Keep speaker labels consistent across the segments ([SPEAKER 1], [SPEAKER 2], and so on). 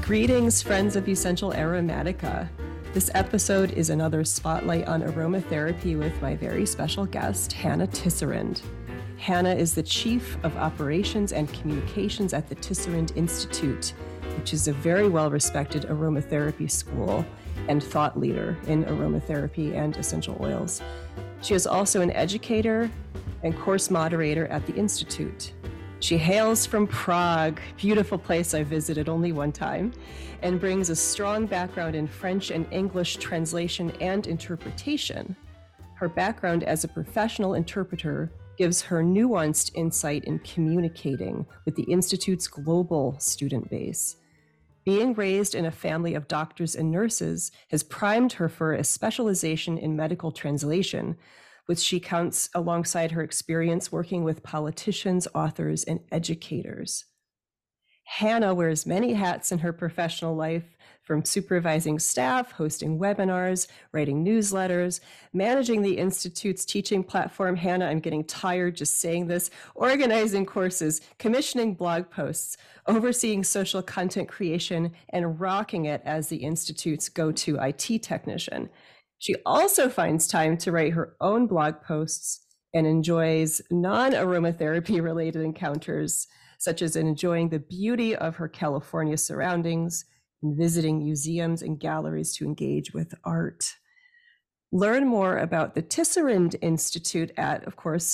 [SPEAKER 1] Greetings, friends of Essential Aromatica. This episode is another spotlight on aromatherapy with my very special guest, Hannah Tisserand. Hannah is the Chief of Operations and Communications at the Tisserand Institute, which is a very well-respected aromatherapy school and thought leader in aromatherapy and essential oils. She is also an educator and course moderator at the Institute. She hails from Prague, beautiful place I visited only one time, and brings a strong background in French and English translation and interpretation. Her background as a professional interpreter gives her nuanced insight in communicating with the Institute's global student base. Being raised in a family of doctors and nurses has primed her for a specialization in medical translation, which she counts alongside her experience working with politicians, authors, and educators. Hannah wears many hats in her professional life, from supervising staff, hosting webinars, writing newsletters, managing the Institute's teaching platform. Hannah, I'm getting tired just saying this, organizing courses, commissioning blog posts, overseeing social content creation, and rocking it as the Institute's go-to IT technician. She also finds time to write her own blog posts and enjoys non-aromatherapy related encounters, such as enjoying the beauty of her California surroundings and visiting museums and galleries to engage with art. Learn more about the Tisserand Institute at, of course,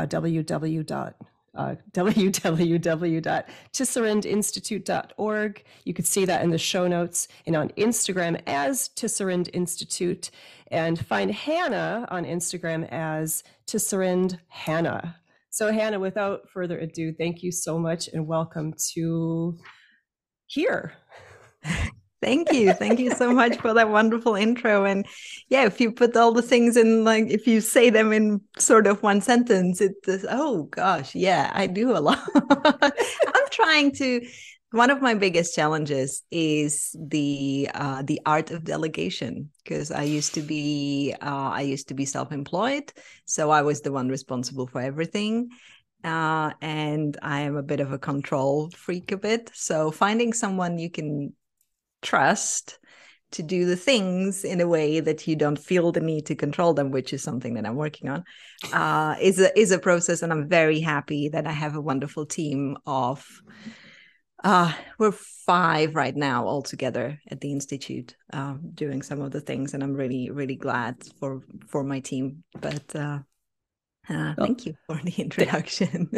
[SPEAKER 1] www.tisserandinstitute.org. You could see that in the show notes, and on Instagram as Tisserand Institute, and find Hannah on Instagram as Tisserand Hannah. So Hannah, without further ado, thank you so much and welcome to here.
[SPEAKER 2] Thank you. Thank you so much for that wonderful intro. And yeah, if you put all the things in, like, if you say them in sort of one sentence, it's, oh gosh, yeah, I do a lot. I'm trying to, one of my biggest challenges is the art of delegation, because I used to be self-employed. So I was the one responsible for everything. And I am a bit of a control freak a bit. So finding someone you can trust to do the things in a way that you don't feel the need to control them, which is something that I'm working on, is a process. And I'm very happy that I have a wonderful team of, we're 5 right now all together at the Institute, doing some of the things. And I'm really, really glad for my team. But thank you for the introduction.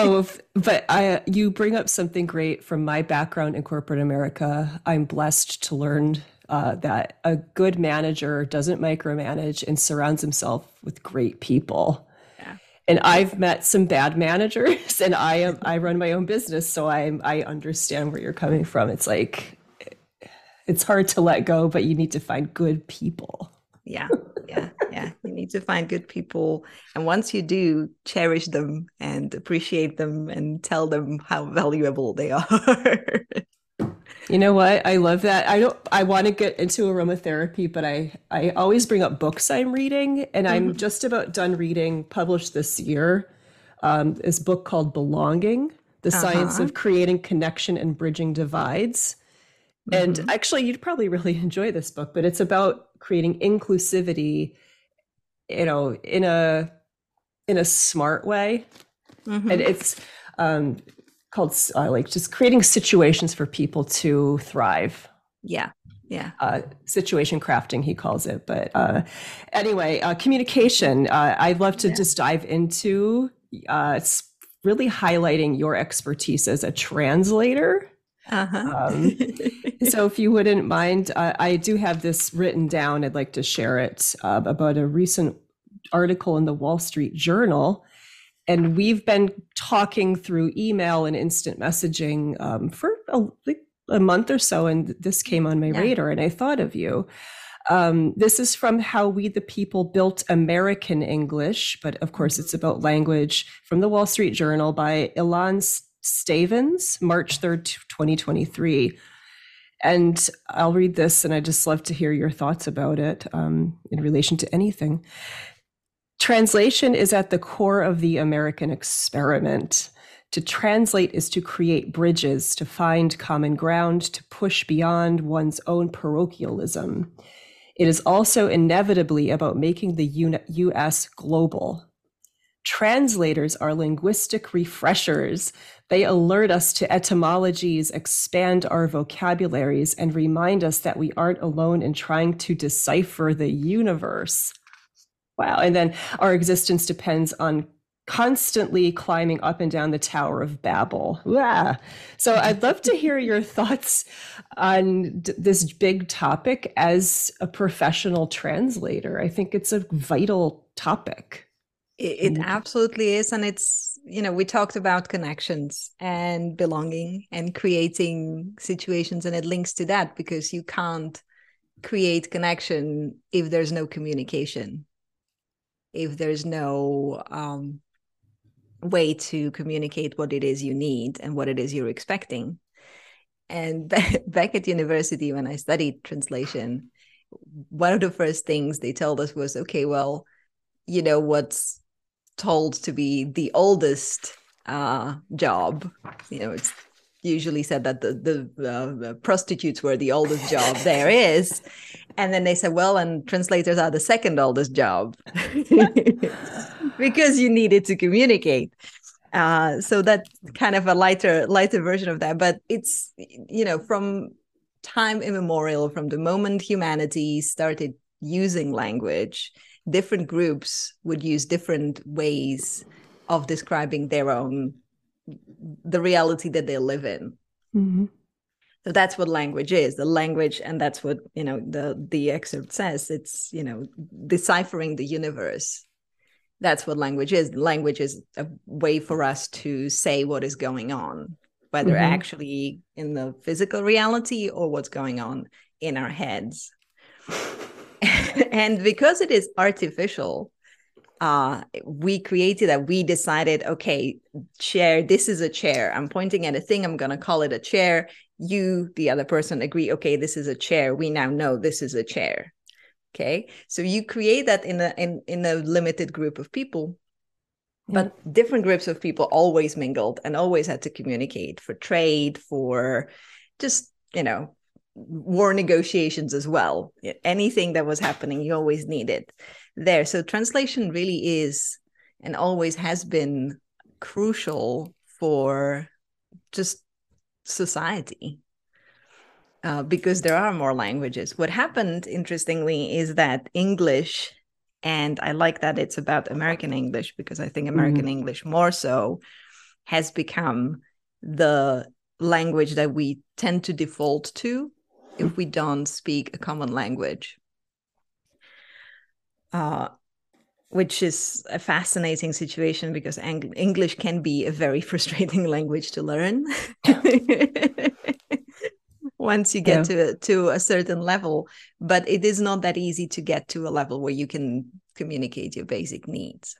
[SPEAKER 1] But you bring up something great from my background in corporate America. I'm blessed to learn that a good manager doesn't micromanage and surrounds himself with great people.
[SPEAKER 2] Yeah.
[SPEAKER 1] And I've met some bad managers, and I run my own business, so I understand where you're coming from. It's like, it's hard to let go, but you need to find good people.
[SPEAKER 2] Yeah. You need to find good people. And once you do, cherish them and appreciate them and tell them how valuable they are.
[SPEAKER 1] You know what? I love that. I want to get into aromatherapy, but I always bring up books I'm reading, and I'm just about done reading, published this year, this book called Belonging, The Science of Creating Connection and Bridging Divides. And actually, you'd probably really enjoy this book, but it's about creating inclusivity, in a smart way. And it's called just creating situations for people to thrive.
[SPEAKER 2] Yeah.
[SPEAKER 1] Situation crafting, he calls it. But anyway, communication, I'd love to just dive into. It's really highlighting your expertise as a translator. So if you wouldn't mind, I do have this written down. I'd like to share it about a recent article in the Wall Street Journal. And we've been talking through email and instant messaging for a month or so, and this came on my radar, and I thought of you. This is from How We the People Built American English, but of course it's about language, from the Wall Street Journal by Ilan Stavins, March 3rd, 2023. And I'll read this, and I'd just love to hear your thoughts about it in relation to anything. Translation is at the core of the American experiment. To translate is to create bridges, to find common ground, to push beyond one's own parochialism. It is also inevitably about making the US global. Translators are linguistic refreshers. They alert us to etymologies, expand our vocabularies, and remind us that we aren't alone in trying to decipher the universe. Wow. And then our existence depends on constantly climbing up and down the Tower of Babel. Yeah. So I'd love to hear your thoughts on this big topic as a professional translator. I think it's a vital topic.
[SPEAKER 2] It absolutely is. And it's, we talked about connections and belonging and creating situations, and it links to that because you can't create connection if there's no communication, if there's no way to communicate what it is you need and what it is you're expecting. And back at university, when I studied translation, one of the first things they told us was, okay, well, what's told to be the oldest job, it's usually said that the prostitutes were the oldest job there is. And then they said, well, and translators are the second oldest job because you needed to communicate. So that's kind of a lighter version of that. But it's, from time immemorial, from the moment humanity started using language, different groups would use different ways of describing the reality that they live in.
[SPEAKER 1] Mm-hmm.
[SPEAKER 2] So that's what language is, the language, and that's what the excerpt says. It's deciphering the universe. That's what language is. Language is a way for us to say what is going on, whether
[SPEAKER 1] mm-hmm.
[SPEAKER 2] actually in the physical reality or what's going on in our heads. And because it is artificial, we created that. We decided, okay, chair, this is a chair. I'm pointing at a thing. I'm going to call it a chair. You, the other person, agree, okay, this is a chair. We now know this is a chair. Okay. So you create that in a limited group of people, but different groups of people always mingled and always had to communicate for trade, for just, war negotiations as well. Anything that was happening, you always needed there. So translation really is and always has been crucial for just society, because there are more languages. What happened, interestingly, is that English, and I like that it's about American English because I think American English more so has become the language that we tend to default to if we don't speak a common language, which is a fascinating situation because English can be a very frustrating language to learn once you get to a certain level. But it is not that easy to get to a level where you can communicate your basic needs.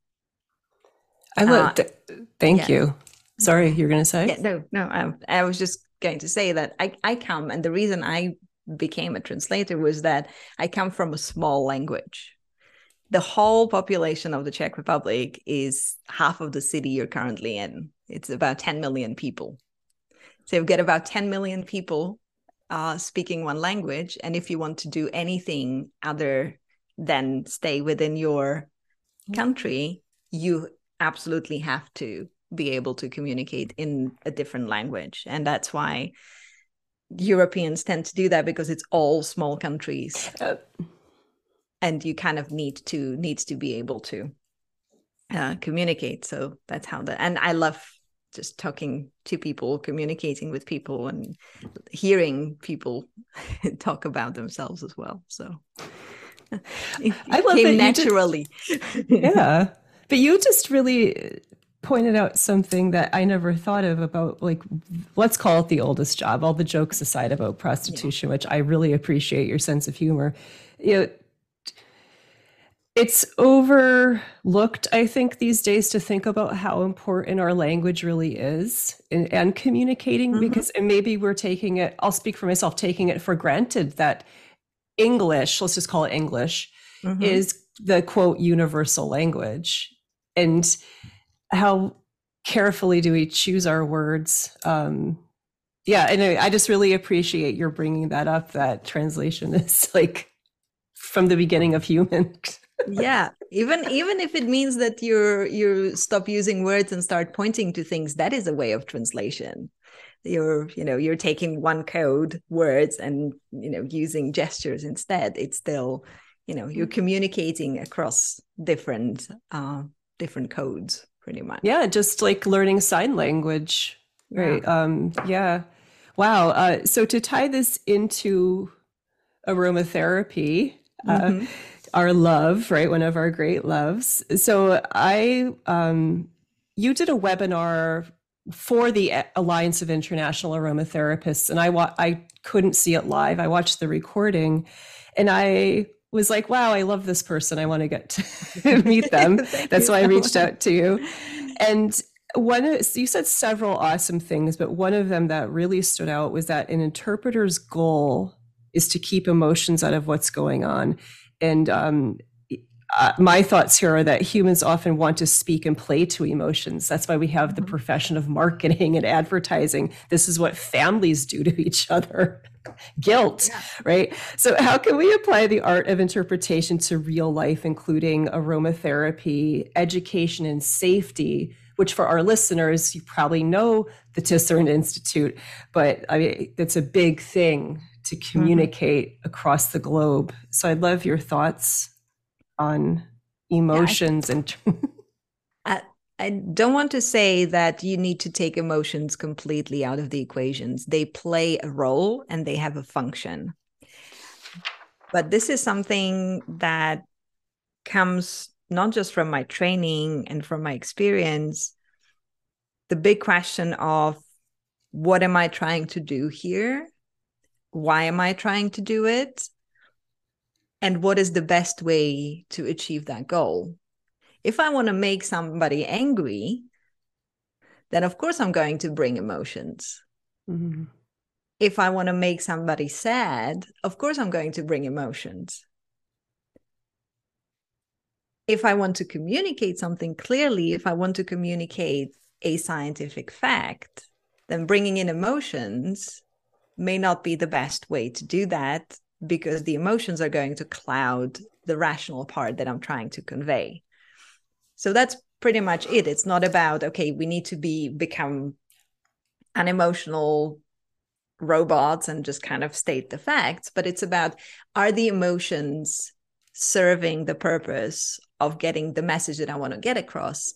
[SPEAKER 1] Thank you. Sorry, you're going to say?
[SPEAKER 2] Yeah, no. I was just going to say that I come, and the reason I became a translator was that I come from a small language. The whole population of the Czech Republic is half of the city you're currently in. It's about 10 million people. So you've got about 10 million people speaking one language. And if you want to do anything other than stay within your country, you absolutely have to be able to communicate in a different language. And that's why Europeans tend to do that, because it's all small countries. And you kind of needs to be able to communicate. So that's how and I love just talking to people, communicating with people, and hearing people talk about themselves as well. So
[SPEAKER 1] I love
[SPEAKER 2] it naturally.
[SPEAKER 1] Yeah. But you just really pointed out something that I never thought of about, like, let's call it the oldest job, all the jokes aside about prostitution, which I really appreciate your sense of humor. It's overlooked, I think, these days to think about how important our language really is and communicating, because and maybe we're taking it, I'll speak for myself, taking it for granted that English, let's just call it English, is the quote universal language. And how carefully do we choose our words. Yeah, and I just really appreciate your bringing that up, that translation is like from the beginning of humans.
[SPEAKER 2] Yeah, even if it means that you stop using words and start pointing to things, that is a way of translation. You're taking one code, words, and using gestures instead. It's still, you're communicating across different codes, pretty much.
[SPEAKER 1] Yeah, just like learning sign language. Right. Yeah. Wow. So to tie this into aromatherapy, our love, right? One of our great loves. So you did a webinar for the Alliance of International Aromatherapists, and I couldn't see it live. I watched the recording, and I was like, wow, I love this person. I want to get to meet them. That's why I reached out to you. And you said several awesome things, but one of them that really stood out was that an interpreter's goal is to keep emotions out of what's going on. And my thoughts here are that humans often want to speak and play to emotions. That's why we have the profession of marketing and advertising. This is what families do to each other. Guilt, right? So how can we apply the art of interpretation to real life, including aromatherapy, education, and safety, which for our listeners, you probably know the Tisserand Institute, but I mean, that's a big thing to communicate across the globe. So I'd love your thoughts on emotions.
[SPEAKER 2] I don't want to say that you need to take emotions completely out of the equations. They play a role and they have a function. But this is something that comes not just from my training and from my experience. The big question of what am I trying to do here? Why am I trying to do it? And what is the best way to achieve that goal? If I want to make somebody angry, then of course I'm going to bring emotions. If I want to make somebody sad, of course I'm going to bring emotions. If I want to communicate something clearly, if I want to communicate a scientific fact, then bringing in emotions may not be the best way to do that, because the emotions are going to cloud the rational part that I'm trying to convey. So that's pretty much it. It's not about, okay, we need to become unemotional robots and just kind of state the facts, but it's about, are the emotions serving the purpose of getting the message that I want to get across?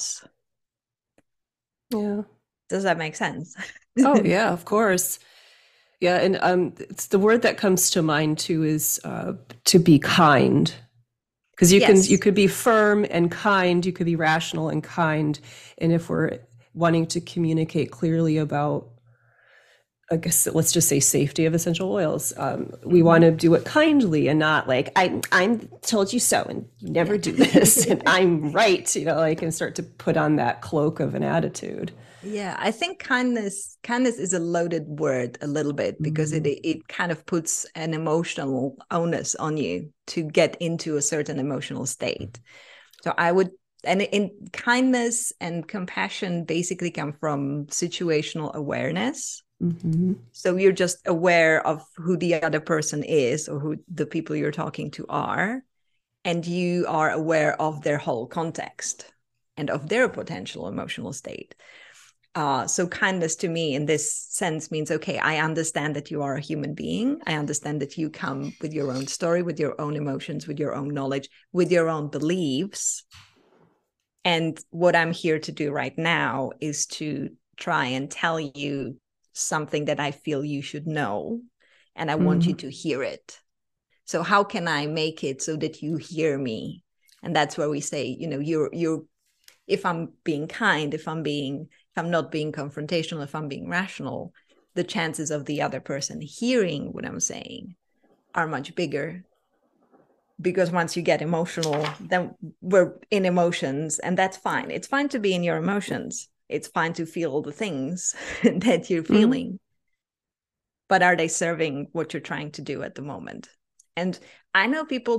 [SPEAKER 1] Yeah.
[SPEAKER 2] Does that make sense?
[SPEAKER 1] Oh, yeah, of course. Yeah, and it's the word that comes to mind too is to be kind, because you could be firm and kind, you could be rational and kind, and if we're wanting to communicate clearly about, I guess let's just say, safety of essential oils, we want to do it kindly and not like I'm told you so and you never do this and I'm right, and start to put on that cloak of an attitude.
[SPEAKER 2] Yeah, I think kindness is a loaded word a little bit, because it kind of puts an emotional onus on you to get into a certain emotional state. So in kindness and compassion basically come from situational awareness. So you're just aware of who the other person is, or who the people you're talking to are, and you are aware of their whole context and of their potential emotional state. So kindness to me in this sense means, okay, I understand that you are a human being. I understand that you come with your own story, with your own emotions, with your own knowledge, with your own beliefs. And what I'm here to do right now is to try and tell you something that I feel you should know. And I want you to hear it. So how can I make it so that you hear me? And that's where we say, if I'm being kind, if I'm not being confrontational, if I'm being rational, the chances of the other person hearing what I'm saying are much bigger. Because once you get emotional, then we're in emotions, and that's fine. It's fine to be in your emotions. It's fine to feel the things that you're feeling. But are they serving what you're trying to do at the moment? And I know people that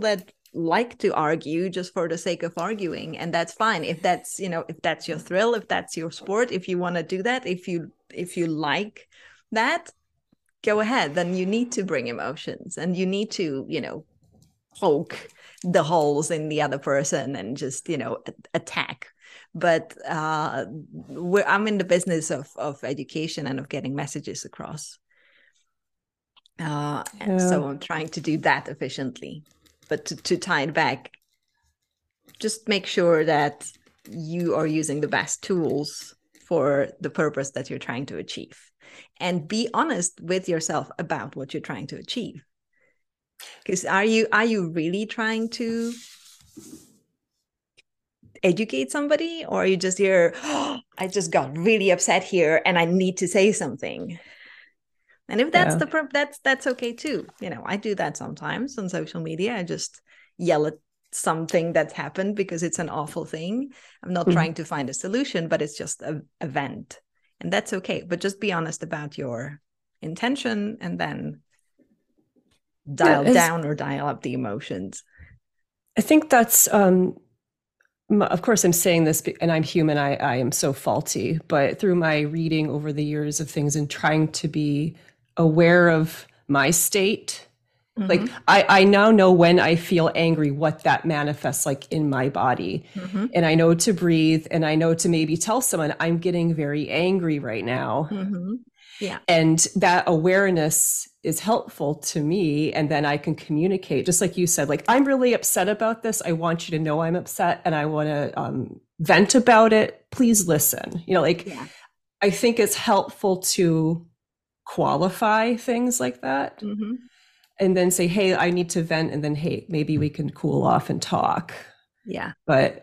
[SPEAKER 2] like to argue just for the sake of arguing, and that's fine. If that's, if that's your thrill, if that's your sport, if you want to do that, if you like that, go ahead. Then you need to bring emotions, and you need to, poke the holes in the other person and just, attack. But I'm in the business of education and of getting messages across. So I'm trying to do that efficiently. But to tie it back, just make sure that you are using the best tools for the purpose that you're trying to achieve. And be honest with yourself about what you're trying to achieve. Because are you really trying to educate somebody, or are you just here, oh, I just got really upset here and I need to say something? And if that's that's okay too. I do that sometimes on social media. I just yell at something that's happened because it's an awful thing. I'm not trying to find a solution, but it's just a vent, and that's okay. But just be honest about your intention, and then dial down or dial up the emotions.
[SPEAKER 1] I think that's, of course, I'm saying this, and I'm human. I am so faulty, but through my reading over the years of things and trying to be aware of my state, like I now know when I feel angry, what that manifests like in my body. And I know to breathe, and I know to maybe tell someone I'm getting very angry right now.
[SPEAKER 2] Yeah.
[SPEAKER 1] And that awareness is helpful to me. And then I can communicate, just like you said, like, I'm really upset about this. I want you to know I'm upset, and I want to vent about it. Please listen. I think it's helpful to qualify things like that, and then say, hey, I need to vent. And then, hey, maybe we can cool off and talk.
[SPEAKER 2] Yeah.
[SPEAKER 1] But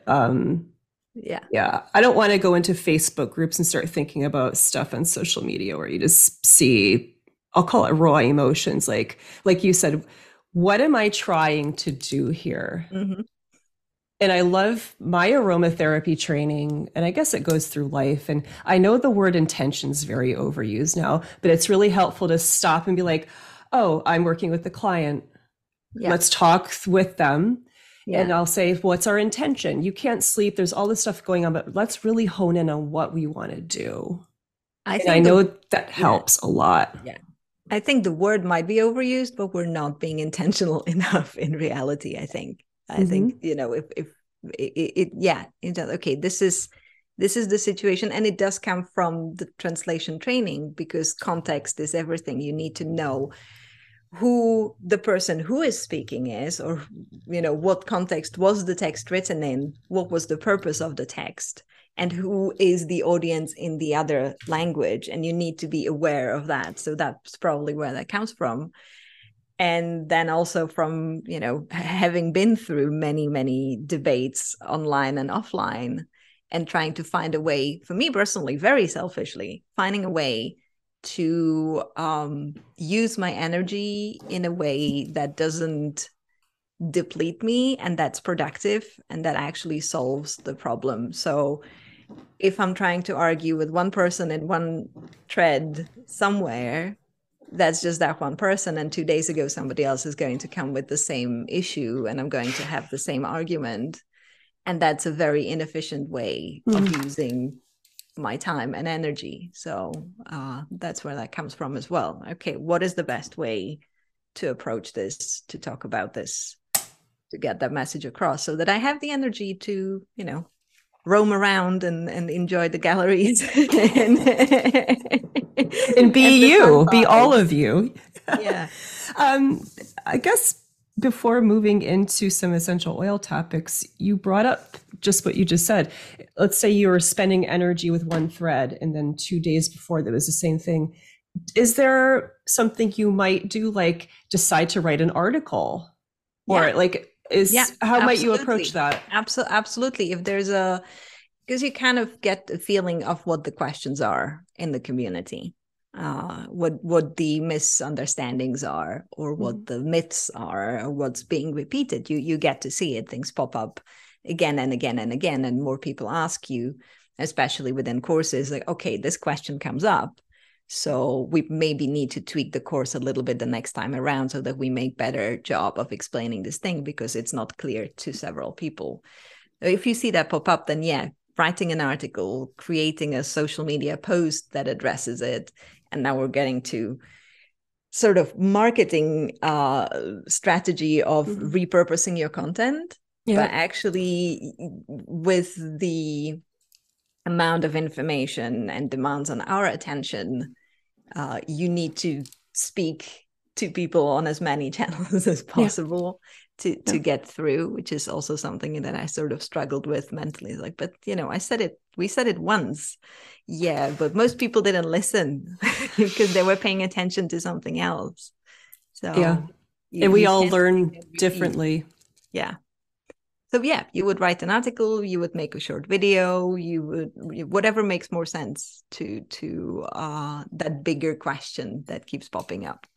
[SPEAKER 1] yeah, I don't want to go into Facebook groups and start thinking about stuff on social media where you just see, I'll call it raw emotions. Like you said, what am I trying to do here? And I love my aromatherapy training, and I guess it goes through life. And I know the word intention is very overused now, but it's really helpful to stop and be like, oh, I'm working with the client. Yeah. Let's talk with them. Yeah. And I'll say, what's our intention? You can't sleep. There's all this stuff going on, but let's really hone in on what we want to do. I know that helps a lot.
[SPEAKER 2] Yeah. I think the word might be overused, but we're not being intentional enough in reality, I think. I think, if okay, this is the situation. And it does come from the translation training, because context is everything. You need to know who the person who is speaking is, or, what context was the text written in, what was the purpose of the text, and who is the audience in the other language. And you need to be aware of that. So that's probably where that comes from. And then also from, having been through many, many debates online and offline, and trying to find a way, for me personally, very selfishly, finding a way to use my energy in a way that doesn't deplete me, and that's productive, and that actually solves the problem. So if I'm trying to argue with one person in one thread somewhere, that's just that one person. And 2 days ago, somebody else is going to come with the same issue, and I'm going to have the same argument. And that's a very inefficient way of using my time and energy. So that's where that comes from as well. Okay, what is the best way to approach this, to talk about this, to get that message across, so that I have the energy to, roam around and enjoy the galleries
[SPEAKER 1] and be all of you.
[SPEAKER 2] Yeah.
[SPEAKER 1] I guess before moving into some essential oil topics, you brought up just what you just said. Let's say you were spending energy with one thread, and then 2 days before there was the same thing. Is there something you might do, like decide to write an article? Or how might you approach that?
[SPEAKER 2] Absolutely. If there's because you kind of get a feeling of what the questions are in the community, what the misunderstandings are, or what the myths are, or what's being repeated. You get to see it. Things pop up again and again and again, and more people ask you, especially within courses, like, okay, this question comes up. So we maybe need to tweak the course a little bit the next time around so that we make better job of explaining this thing, because it's not clear to several people. If you see that pop up, then yeah, writing an article, creating a social media post that addresses it. And now we're getting to sort of marketing strategy of repurposing your content, but actually with the amount of information and demands on our attention, you need to speak to people on as many channels as possible to get through, which is also something that I sort of struggled with mentally. Like, but we said it once. Yeah, but most people didn't listen because they were paying attention to something else. So
[SPEAKER 1] and we all learn differently.
[SPEAKER 2] Yeah. So yeah, you would write an article, you would make a short video, you would whatever makes more sense to that bigger question that keeps popping up.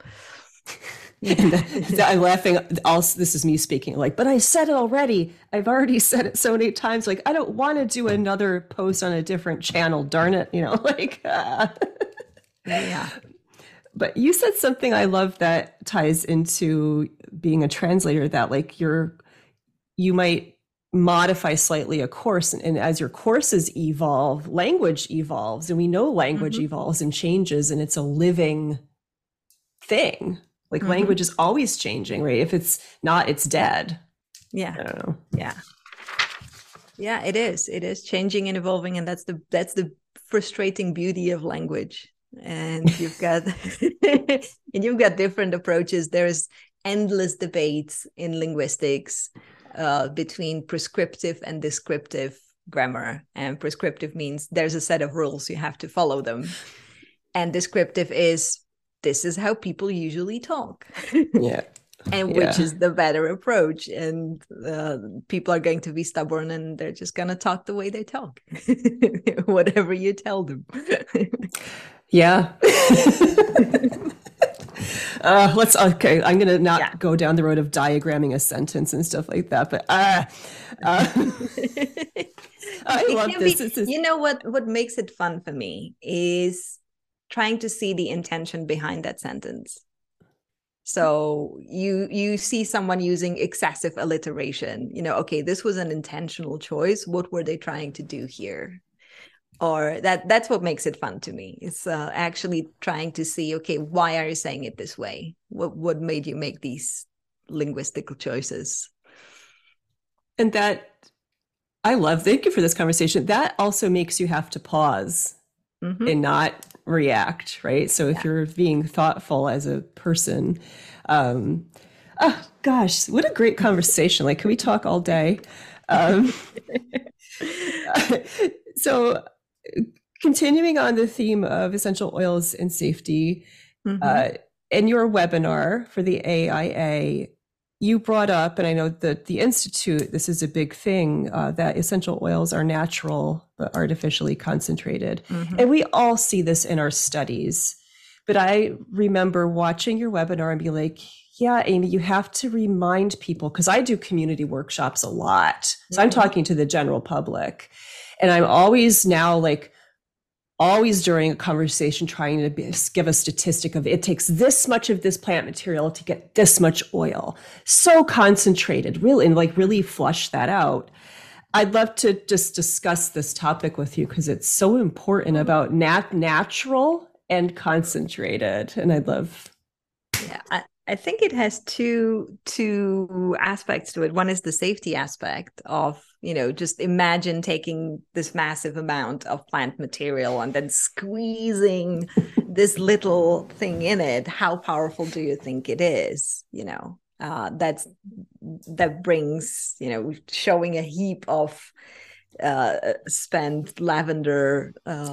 [SPEAKER 1] I'm laughing. Also, this is me speaking. Like, but I said it already. I've already said it so many times. Like, I don't want to do another post on a different channel. Darn it, like.
[SPEAKER 2] Yeah.
[SPEAKER 1] But you said something I love that ties into being a translator. That like you might modify slightly a course, and as your courses evolve, language evolves, and we know language evolves and changes, and it's a living thing. Like language is always changing, right? If it's not, it's dead.
[SPEAKER 2] Yeah.
[SPEAKER 1] I don't know.
[SPEAKER 2] Yeah, it is changing and evolving, and that's the frustrating beauty of language. And you've got different approaches. There's endless debates in linguistics between prescriptive and descriptive grammar. And prescriptive means there's a set of rules, you have to follow them. And descriptive is, this is how people usually talk. And which is the better approach. And people are going to be stubborn, and they're just going to talk the way they talk, whatever you tell them.
[SPEAKER 1] I'm going to not go down the road of diagramming a sentence and stuff like that. But I love this.
[SPEAKER 2] You know what makes it fun for me is trying to see the intention behind that sentence. So you see someone using excessive alliteration, okay, this was an intentional choice. What were they trying to do here? Or that's what makes it fun to me. It's actually trying to see, okay, why are you saying it this way? What made you make these linguistic choices?
[SPEAKER 1] And that I love. Thank you for this conversation. That also makes you have to pause and not react, right? So if you're being thoughtful as a person, oh gosh, what a great conversation. Like, can we talk all day? So continuing on the theme of essential oils and safety, in your webinar for the AIA, you brought up, and I know that the Institute, this is a big thing, that essential oils are natural but artificially concentrated. And we all see this in our studies. But I remember watching your webinar and being like, yeah, Amy, you have to remind people, because I do community workshops a lot. So I'm talking to the general public. And I'm always now always during a conversation trying to give a statistic of it takes this much of this plant material to get this much oil. So concentrated, really, and really flush that out. I'd love to just discuss this topic with you because it's so important about natural and concentrated. And I'd love.
[SPEAKER 2] Yeah, I think it has two aspects to it. One is the safety aspect of, just imagine taking this massive amount of plant material and then squeezing this little thing in it. How powerful do you think it is? That brings, showing a heap of spent lavender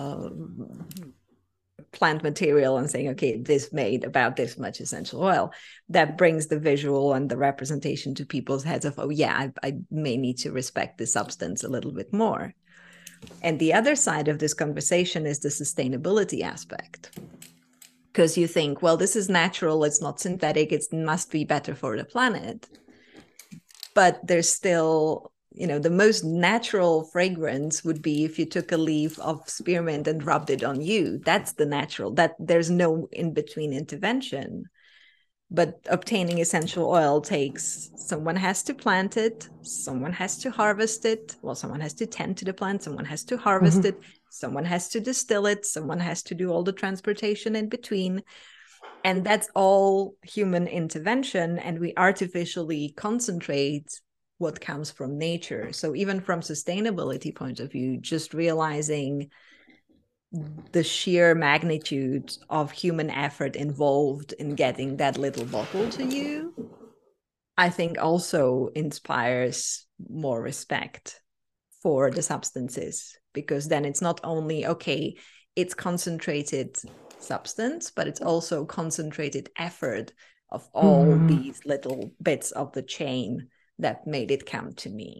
[SPEAKER 2] plant material and saying, okay, this made about this much essential oil. That brings the visual and the representation to people's heads of, oh yeah, I may need to respect the substance a little bit more. And the other side of this conversation is the sustainability aspect. Because you think, well, this is natural, it's not synthetic, it must be better for the planet. But there's still the most natural fragrance would be if you took a leaf of spearmint and rubbed it on you. That's the natural, that there's no in between intervention. But obtaining essential oil takes, someone has to plant it, someone has to harvest it. Well, someone has to tend to the plant, someone has to harvest it, someone has to distill it, someone has to do all the transportation in between. And that's all human intervention. And we artificially concentrate what comes from nature. So even from sustainability point of view, just realizing the sheer magnitude of human effort involved in getting that little bottle to you, I think also inspires more respect for the substances, because then it's not only, okay, it's concentrated substance, but it's also concentrated effort of all these little bits of the chain that made it come to me.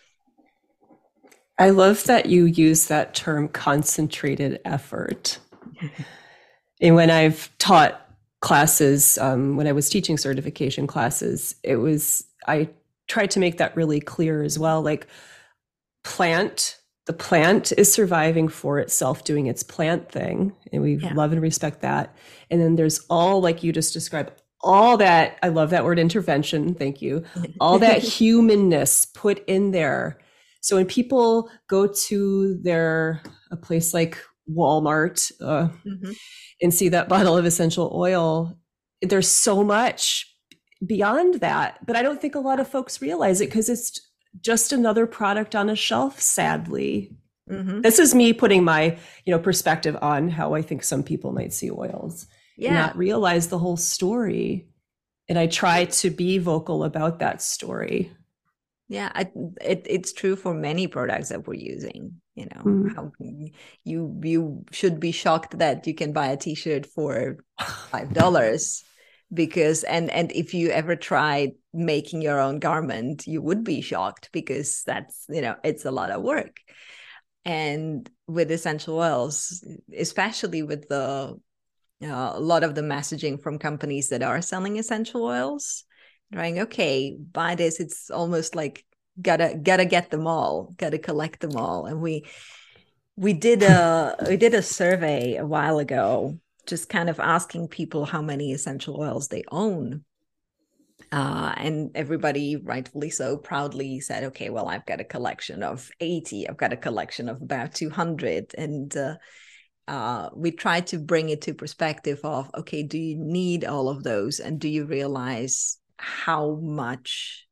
[SPEAKER 1] I love that you use that term, concentrated effort. And when I've taught classes, when I was teaching certification classes, I tried to make that really clear as well. Like the plant is surviving for itself, doing its plant thing. And we love and respect that. And then there's all, like you just described, all that, I love that word, intervention, thank you, all that humanness put in there. So when people go to a place like Walmart and see that bottle of essential oil, there's so much beyond that. But I don't think a lot of folks realize it because it's just another product on a shelf, sadly. This is me putting my perspective on how I think some people might see oils and not realize the whole story. And I try to be vocal about that story.
[SPEAKER 2] Yeah, it's true for many products that we're using. How you should be shocked that you can buy a t-shirt for $5 because and if you ever tried making your own garment, you would be shocked because that's it's a lot of work. And with essential oils, especially with a lot of the messaging from companies that are selling essential oils, right? Okay, buy this. It's almost like gotta get them all, gotta collect them all. And we did a survey a while ago, just kind of asking people how many essential oils they own. And everybody, rightfully so, proudly said, okay, well, I've got a collection of 80. I've got a collection of about 200. And we tried to bring it to perspective of, okay, do you need all of those? And do you realize how much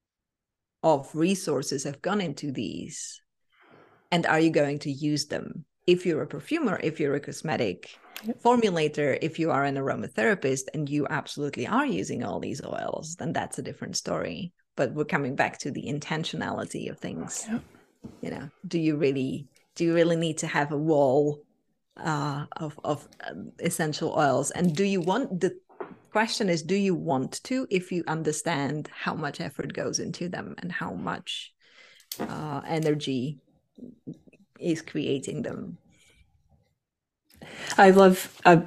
[SPEAKER 2] of resources have gone into these? And are you going to use them? If you're a perfumer, if you're a cosmetic formulator, if you are an aromatherapist and you absolutely are using all these oils, then that's a different story. But we're coming back to the intentionality of things. Do you really need to have a wall of essential oils? And the question is, do you want to, if you understand how much effort goes into them and how much energy is creating them?
[SPEAKER 1] I'm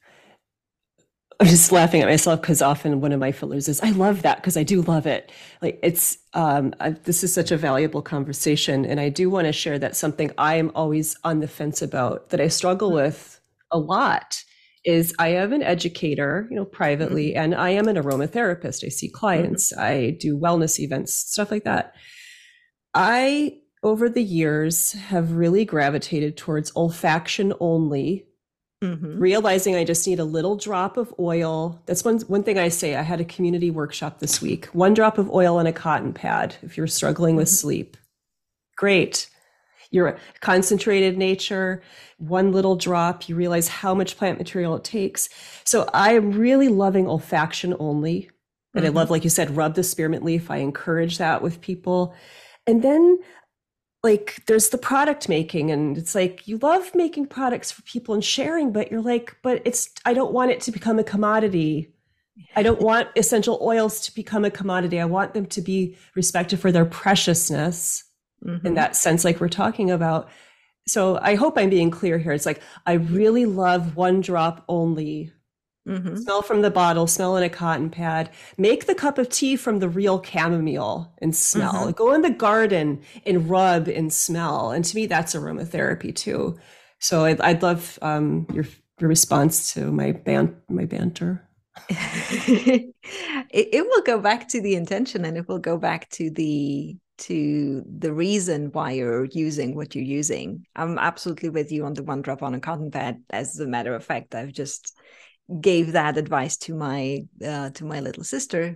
[SPEAKER 1] just laughing at myself because often one of my fillers is, I love that because I do love it. Like it's, this is such a valuable conversation. And I do want to share that something I am always on the fence about that I struggle with a lot is I am an educator, privately, and I am an aromatherapist. I see clients, I do wellness events, stuff like that. I, over the years, have really gravitated towards olfaction only, realizing I just need a little drop of oil. That's one thing I say. I had a community workshop this week. 1 drop of oil on a cotton pad if you're struggling with sleep. Great. You're a concentrated nature, 1 little drop, you realize how much plant material it takes. So I am really loving olfaction only. And I love, like you said, rub the spearmint leaf. I encourage that with people. And then like there's the product making, and it's like you love making products for people and sharing, but you're like, I don't want it to become a commodity. I don't want essential oils to become a commodity. I want them to be respected for their preciousness in that sense, like we're talking about. So I hope I'm being clear here. It's like, I really love 1 drop only
[SPEAKER 2] Mm-hmm.
[SPEAKER 1] Smell from the bottle, smell in a cotton pad. Make the cup of tea from the real chamomile and smell.
[SPEAKER 2] Mm-hmm.
[SPEAKER 1] Go in the garden and rub and smell. And to me, that's aromatherapy too. So I'd love your response to my banter.
[SPEAKER 2] It will go back to the intention, and it will go back to the reason why you're using what you're using. I'm absolutely with you on the one drop on a cotton pad. As a matter of fact, I've just gave that advice to my little sister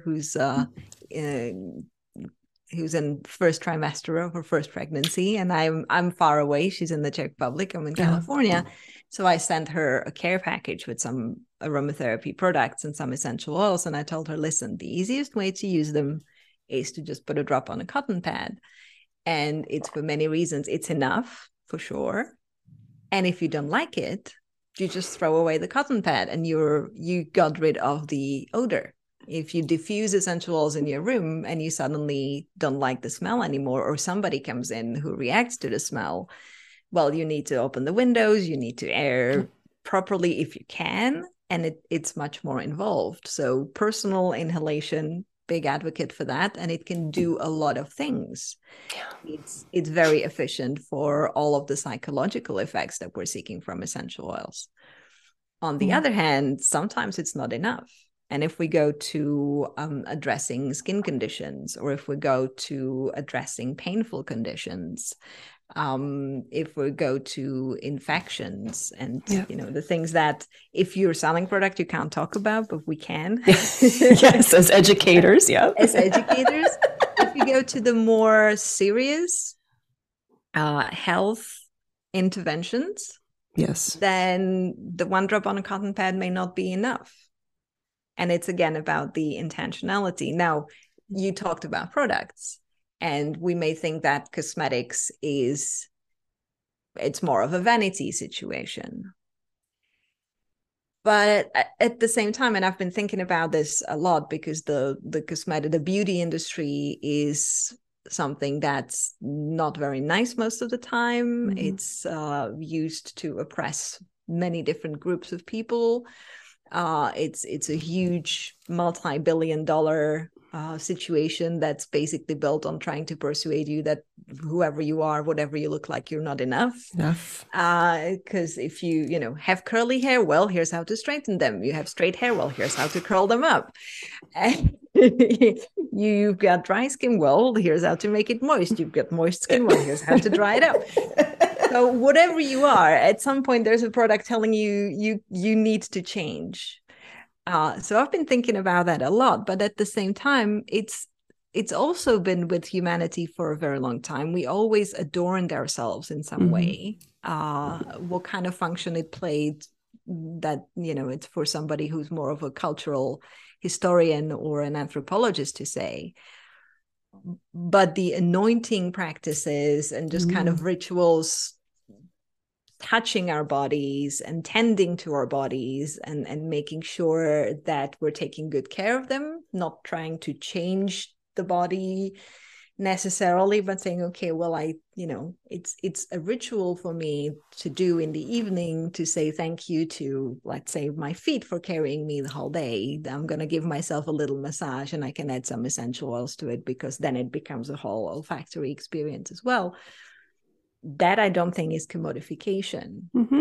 [SPEAKER 2] who's in first trimester of her first pregnancy, and I'm far away. She's in the Czech Republic. I'm in
[SPEAKER 1] Yeah.
[SPEAKER 2] California. So I sent her a care package with some aromatherapy products and some essential oils. And I told her, listen, the easiest way to use them is to just put a drop on a cotton pad. And it's for many reasons. It's enough for sure. And if you don't like it, you just throw away the cotton pad and you got rid of the odor. If you diffuse essential oils in your room and you suddenly don't like the smell anymore, or somebody comes in who reacts to the smell, well, you need to open the windows, you need to air properly if you can, and it's much more involved. So personal inhalation, big advocate for that, and it can do a lot of things. It's very efficient for all of the psychological effects that we're seeking from essential oils. On the other hand, sometimes it's not enough. And if we go to addressing skin conditions, or if we go to addressing painful conditions, if we go to infections and the things that if you're selling product you can't talk about, but we can.
[SPEAKER 1] Yes, as educators. Yeah.
[SPEAKER 2] As educators, if you go to the more serious health interventions,
[SPEAKER 1] Yes,
[SPEAKER 2] then the one drop on a cotton pad may not be enough. And it's again about the intentionality. Now, you talked about products, and we may think that cosmetics it's more of a vanity situation. But at the same time, and I've been thinking about this a lot, because the beauty industry is something that's not very nice most of the time. Mm-hmm. It's used to oppress many different groups of people. It's a huge multi-billion-dollar situation that's basically built on trying to persuade you that whoever you are, whatever you look like, you're not enough. Because if you have curly hair, well, here's how to straighten them. You have straight hair, well, here's how to curl them up. And you've got dry skin, well, here's how to make it moist. You've got moist skin, well, here's how to dry it up. So whatever you are, at some point there's a product telling you need to change. So I've been thinking about that a lot, but at the same time, it's also been with humanity for a very long time. We always adorned ourselves in some way. What kind of function it played, that it's for somebody who's more of a cultural historian or an anthropologist to say. But the anointing practices and just kind of rituals, touching our bodies and tending to our bodies and making sure that we're taking good care of them, not trying to change the body necessarily, but saying, okay, well, it's a ritual for me to do in the evening to say thank you to, let's say, my feet for carrying me the whole day. I'm going to give myself a little massage, and I can add some essential oils to it, because then it becomes a whole olfactory experience as well. That I don't think is commodification.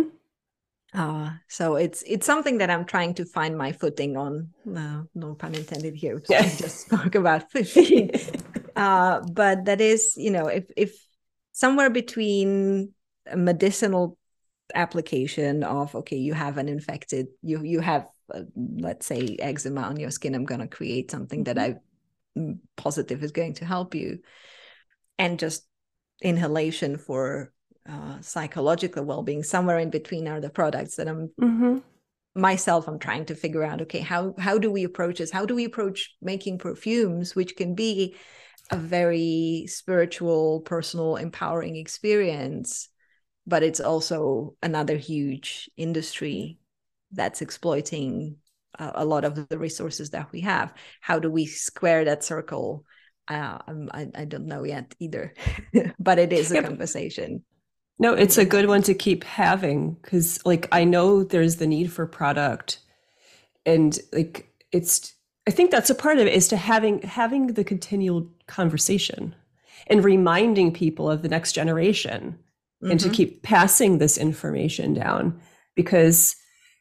[SPEAKER 2] So it's something that I'm trying to find my footing on. No pun intended here. So I just spoke about 15. But that is, if somewhere between a medicinal application of, okay, you have an infected, you have, let's say, eczema on your skin, I'm going to create something that I'm positive is going to help you, and just inhalation for psychological well-being, somewhere in between are the products that I'm trying to figure out, okay, how do we approach this? How do we approach making perfumes, which can be a very spiritual, personal, empowering experience, but it's also another huge industry that's exploiting a lot of the resources that we have. How do we square that circle? I don't know yet either, but it is a conversation.
[SPEAKER 1] No, it's a good one to keep having, because I know there's the need for product, and like I think that's a part of it, is to having the continual conversation and reminding people of the next generation, and to keep passing this information down, because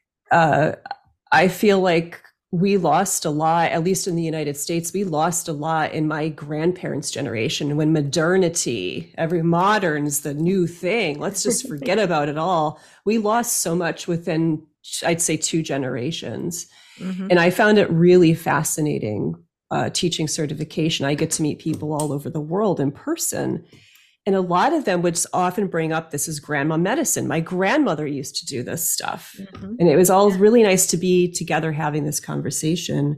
[SPEAKER 1] I feel like we lost a lot, at least in the United States, we lost a lot in my grandparents' generation, when modernity, modern's the new thing. Let's just forget about it all. We lost so much within, I'd say, 2 generations. And I found it really fascinating teaching certification. I get to meet people all over the world in person. And a lot of them would often bring up, this is grandma medicine. My grandmother used to do this stuff. And it was all really nice to be together having this conversation.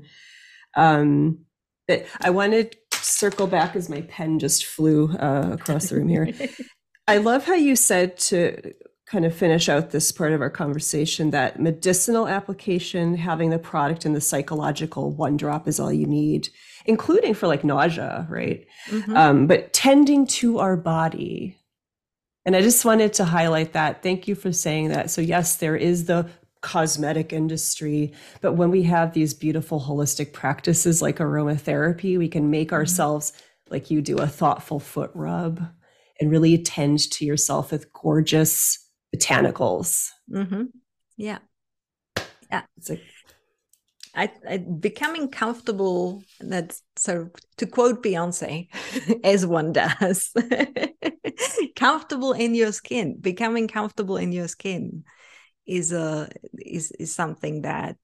[SPEAKER 1] But I wanted to circle back as my pen just flew across the room here. I love how you said, to kind of finish out this part of our conversation, that medicinal application, having the product and the psychological, one drop is all you need, including for like nausea, right? But tending to our body. And I just wanted to highlight that. Thank you for saying that. So yes, there is the cosmetic industry, but when we have these beautiful holistic practices like aromatherapy, we can make ourselves, like you do, a thoughtful foot rub, and really tend to yourself with gorgeous botanicals.
[SPEAKER 2] Yeah.
[SPEAKER 1] It's like,
[SPEAKER 2] I becoming comfortable, that's so, to quote Beyonce, as one does, comfortable in your skin. Becoming comfortable in your skin is something that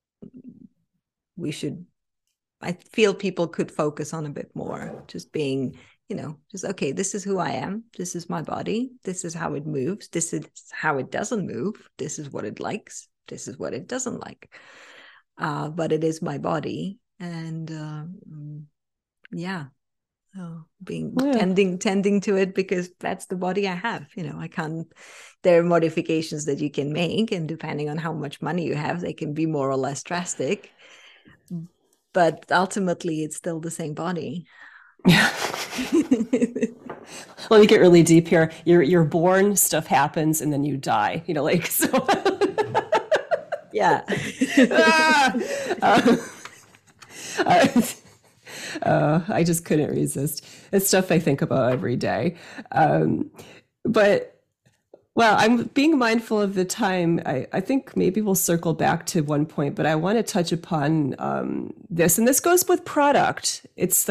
[SPEAKER 2] we should, I feel people could focus on a bit more. Just being, just, okay, this is who I am. This is my body. This is how it moves. This is how it doesn't move. This is what it likes. This is what it doesn't like. But it is my body. And tending to it, because that's the body I have. I can't, there are modifications that you can make, and depending on how much money you have, they can be more or less drastic. But ultimately, it's still the same body.
[SPEAKER 1] Yeah. Let me get really deep here. You're born, stuff happens, and then you die. So.
[SPEAKER 2] Yeah.
[SPEAKER 1] I just couldn't resist. It's stuff I think about every day. But well, I'm being mindful of the time. I think maybe we'll circle back to one point, but I want to touch upon this, and this goes with product. It's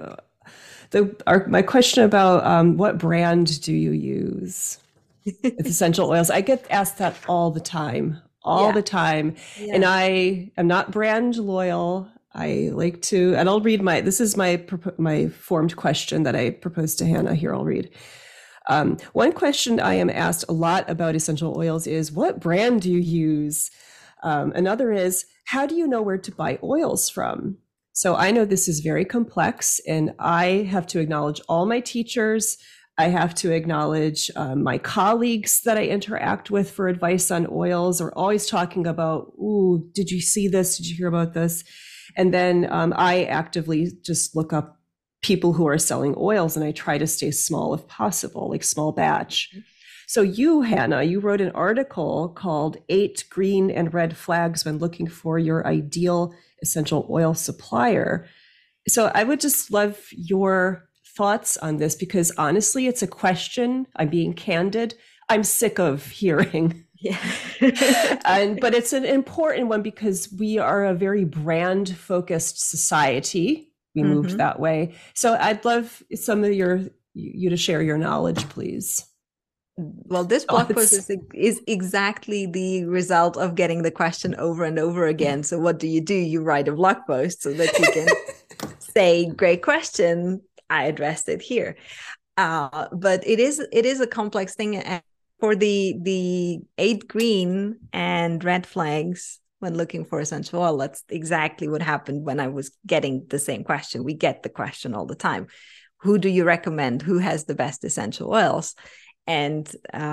[SPEAKER 1] my question about what brand do you use with essential oils? I get asked that all the time. The time. Yeah. And I am not brand loyal. I like to, and I'll read this is my formed question that I proposed to Hannah. Here, I'll read. One question I am asked a lot about essential oils is, what brand do you use? Another is, how do you know where to buy oils from? So I know this is very complex, and I have to acknowledge all my teachers. I have to acknowledge my colleagues that I interact with for advice on oils are always talking about, ooh, did you see this? Did you hear about this? And then I actively just look up people who are selling oils, and I try to stay small if possible, like small batch. So you, Hannah, you wrote an article called 8 Green and Red Flags When Looking for Your Ideal Essential Oil Supplier. So I would just love your thoughts on this, because honestly, it's a question, I'm being candid, I'm sick of hearing.
[SPEAKER 2] Yeah.
[SPEAKER 1] But it's an important one, because we are a very brand focused society. We moved that way. So I'd love some of you to share your knowledge, please.
[SPEAKER 2] Well, this blog post is exactly the result of getting the question over and over again. So what do? You write a blog post so that you can say, great question, I addressed it here. But it is a complex thing. And for the 8 green and red flags when looking for essential oil, that's exactly what happened when I was getting the same question. We get the question all the time. Who do you recommend? Who has the best essential oils? And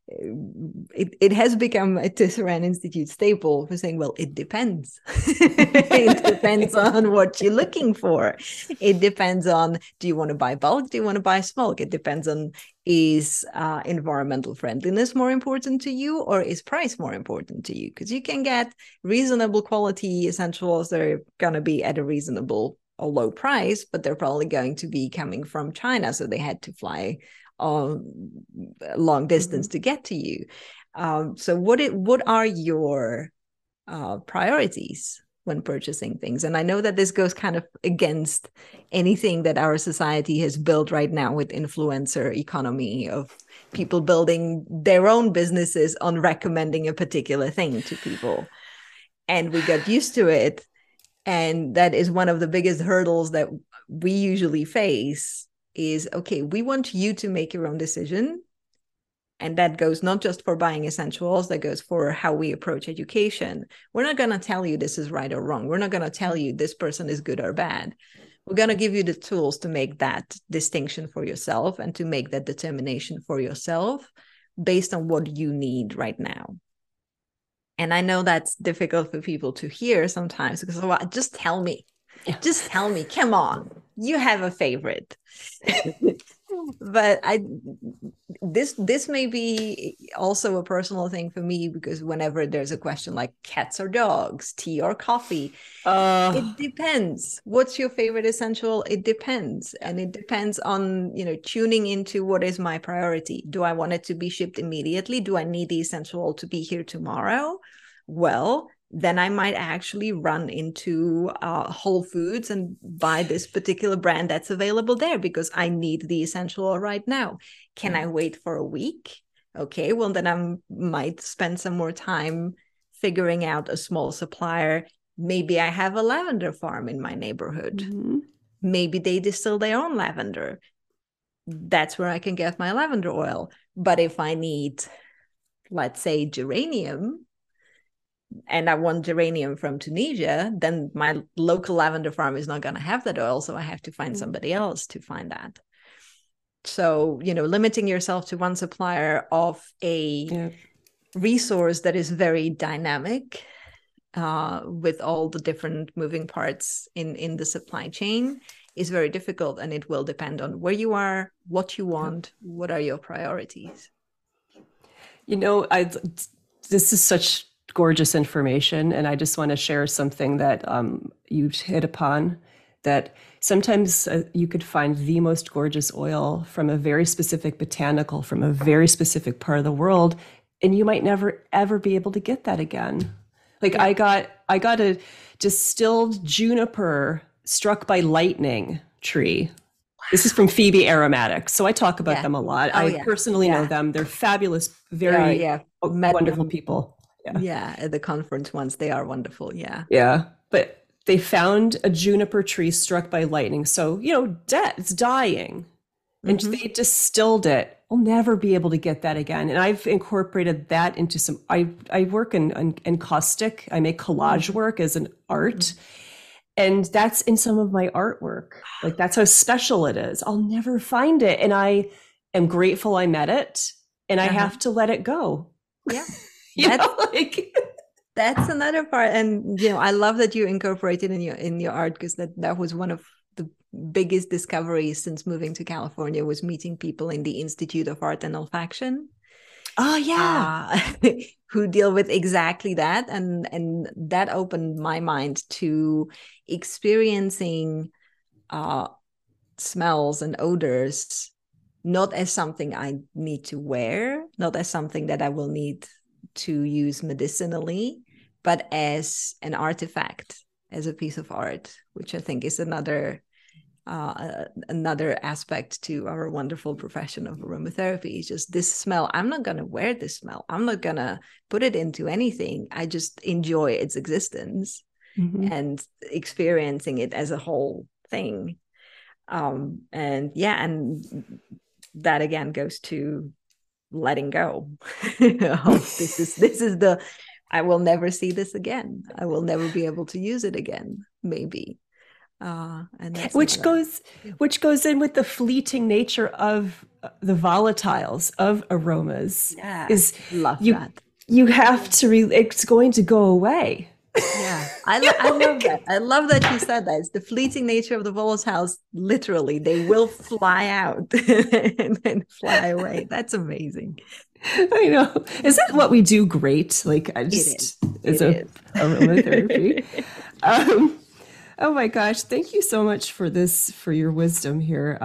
[SPEAKER 2] it has become a Tisserand Institute staple for saying, well, it depends. It depends on what you're looking for. It depends on, do you want to buy bulk? Do you want to buy small? It depends on, is environmental friendliness more important to you, or is price more important to you? Because you can get reasonable quality essentials that are going to be at a reasonable or low price, but they're probably going to be coming from China. So they had to fly long distance to get to you. So what are your priorities when purchasing things? And I know that this goes kind of against anything that our society has built right now with influencer economy of people building their own businesses on recommending a particular thing to people. And we got used to it. And that is one of the biggest hurdles that we usually face is, okay, we want you to make your own decision. And that goes not just for buying essentials, that goes for how we approach education. We're not going to tell you this is right or wrong. We're not going to tell you this person is good or bad. We're going to give you the tools to make that distinction for yourself and to make that determination for yourself based on what you need right now. And I know that's difficult for people to hear sometimes because, well, just tell me. Just tell me, come on, you have a favorite. But this may be also a personal thing for me, because whenever there's a question like cats or dogs, tea or coffee, it depends. What's your favorite essential? It depends. And it depends on, tuning into what is my priority. Do I want it to be shipped immediately? Do I need the essential to be here tomorrow? Well, then I might actually run into Whole Foods and buy this particular brand that's available there because I need the essential oil right now. Can I wait for a week? Okay, well, then I might spend some more time figuring out a small supplier. Maybe I have a lavender farm in my neighborhood. Mm-hmm. Maybe they distill their own lavender. That's where I can get my lavender oil. But if I need, let's say, geranium, and I want geranium from Tunisia, then my local lavender farm is not going to have that oil. So I have to find somebody else to find that. So, limiting yourself to one supplier of a resource that is very dynamic with all the different moving parts in the supply chain is very difficult. And it will depend on where you are, what you want, what are your priorities.
[SPEAKER 1] This is such gorgeous information. And I just want to share something that you hit upon, that sometimes you could find the most gorgeous oil from a very specific botanical, from a very specific part of the world, and you might never, ever be able to get that again. Like I got a distilled juniper struck by lightning tree. Wow. This is from Phoebe Aromatics. So I talk about them a lot. I personally know them. They're fabulous, very wonderful people.
[SPEAKER 2] Yeah, at the conference once, they are wonderful.
[SPEAKER 1] Yeah, but they found a juniper tree struck by lightning, so it's dying, and they distilled it. I'll never be able to get that again. And I've incorporated that into some. I work in caustic. I make collage work as an art, and that's in some of my artwork. Like, that's how special it is. I'll never find it, and I am grateful I met it, and I have to let it go.
[SPEAKER 2] Yeah. That's another part. And I love that you incorporated in your art, because that was one of the biggest discoveries since moving to California, was meeting people in the Institute of Art and Olfaction.
[SPEAKER 1] Oh yeah.
[SPEAKER 2] Who deal with exactly that, and that opened my mind to experiencing smells and odors not as something I need to wear, not as something that I will need to use medicinally, but as an artifact, as a piece of art, which I think is another aspect to our wonderful profession of aromatherapy. Is just this smell. I'm not going to wear this smell. I'm not going to put it into anything. I just enjoy its existence and experiencing it as a whole thing. And that again goes to letting go. This is I will never see this again. I will never be able to use it again, maybe. And that's
[SPEAKER 1] which
[SPEAKER 2] another.
[SPEAKER 1] goes which goes in with the fleeting nature of the volatiles of aromas.
[SPEAKER 2] Yeah,
[SPEAKER 1] Is
[SPEAKER 2] love
[SPEAKER 1] you
[SPEAKER 2] that.
[SPEAKER 1] you have to it's going to go away.
[SPEAKER 2] Yeah, I love that. I love that you said that. It's the fleeting nature of the volatiles. Literally, they will fly out and then fly away. That's amazing.
[SPEAKER 1] I know. Is that what we do great? Like I
[SPEAKER 2] It is.
[SPEAKER 1] just as
[SPEAKER 2] It
[SPEAKER 1] a
[SPEAKER 2] is.
[SPEAKER 1] aromatherapy. Um, oh my gosh, thank you so much for this, for your wisdom here.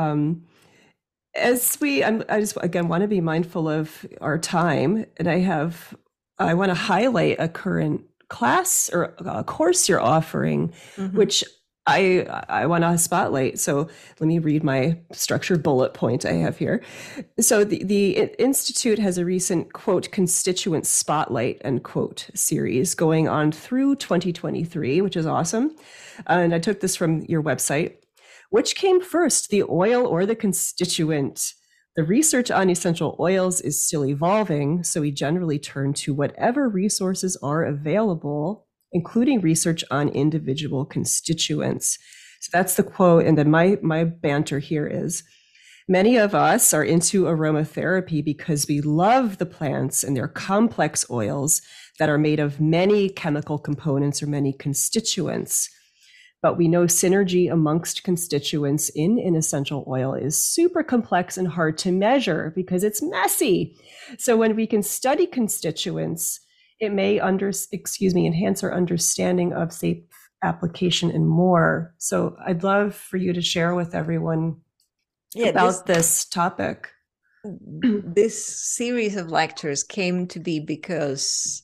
[SPEAKER 1] I just again want to be mindful of our time, and I want to highlight a current class or a course you're offering,
[SPEAKER 2] Mhm.
[SPEAKER 1] which I want to spotlight. So let me read my structured bullet point I have here. So the Institute has a recent quote constituent spotlight end quote series going on through 2023, which is awesome. And I took this from your website. Which came first, the oil or the constituent? The research on essential oils is still evolving, so we generally turn to whatever resources are available, including research on individual constituents. So that's the quote. And then my banter here is many of us are into aromatherapy because we love the plants and their complex oils that are made of many chemical components or many constituents. But we know synergy amongst constituents in an essential oil is super complex and hard to measure because it's messy. So when we can study constituents, it may enhance our understanding of safe application and more. So I'd love for you to share with everyone
[SPEAKER 2] Yeah,
[SPEAKER 1] about this topic.
[SPEAKER 2] this series of lectures came to be because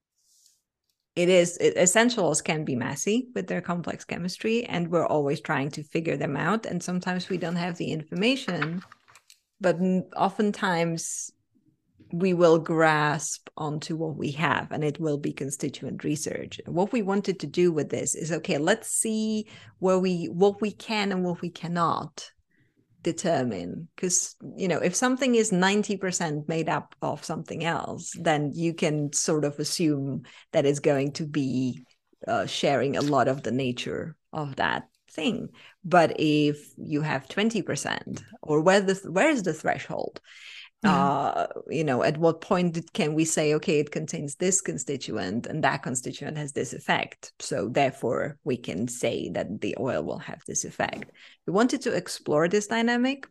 [SPEAKER 2] essentials can be messy with their complex chemistry, and we're always trying to figure them out. And sometimes we don't have the information, but oftentimes we will grasp onto what we have, and it will be constituent research. What we wanted to do with this is, okay, let's see what we can and what we cannot determine, because if something is 90% made up of something else, then you can sort of assume that it's going to be sharing a lot of the nature of that thing. But if you have 20%, or where is the threshold?
[SPEAKER 1] Yeah.
[SPEAKER 2] At what point can we say, okay, it contains this constituent and that constituent has this effect, so therefore we can say that the oil will have this effect. We wanted to explore this dynamic,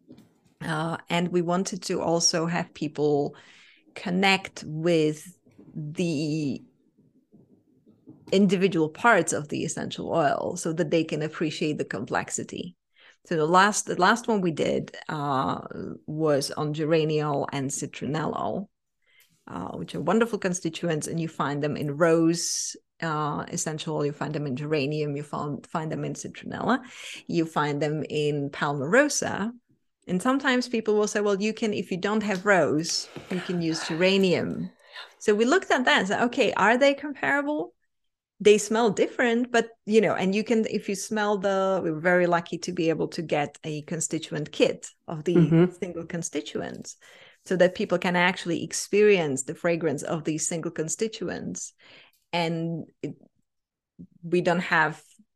[SPEAKER 2] and we wanted to also have people connect with the individual parts of the essential oil so that they can appreciate the complexity. So the last one we did was on geraniol and citronellol, which are wonderful constituents, and you find them in rose essential oil, you find them in geranium, you find them in citronella, you find them in palmarosa. And sometimes people will say, well, if you don't have rose, you can use geranium. So we looked at that and said, okay, are they comparable? They smell different, but and you can, if you smell we were very lucky to be able to get a constituent kit of the single constituents so that people can actually experience the fragrance of these single constituents. And we don't have,